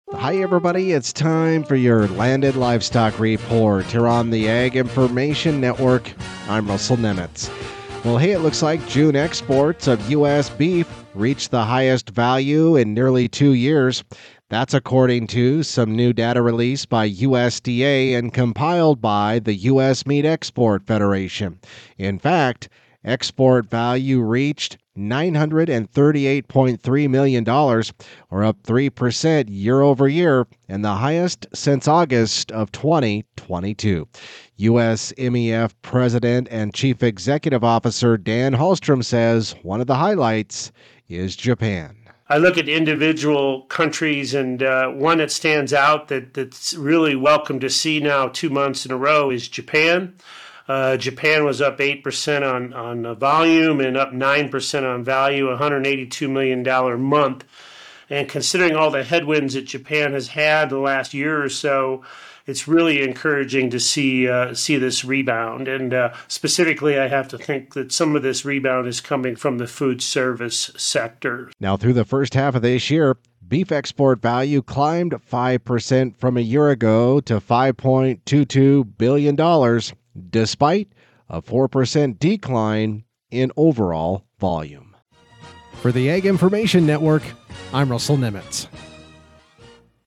Hi, everybody. It's time for your Landed Livestock Report here on the Ag Information Network. I'm Russell Nemitz. Well, hey, it looks like June exports of U.S. beef reached the highest value in nearly 2 years. That's according to some new data released by USDA and compiled by the U.S. Meat Export Federation. In fact, export value reached $938.3 million, or up 3% year over year, and the highest since August of 2022. U.S. MEF President and Chief Executive Officer Dan Hallstrom says one of the highlights is Japan. I look at individual countries, and one that stands out that's really welcome to see now 2 months in a row is Japan. Japan was up 8% on volume and up 9% on value, $182 million month. And considering all the headwinds that Japan has had the last year or so, it's really encouraging to see this rebound. And specifically, I have to think that some of this rebound is coming from the food service sector. Now, through the first half of this year, beef export value climbed 5% from a year ago to $5.22 billion, despite a 4% decline in overall volume. For the Ag Information Network, I'm Russell Nemitz.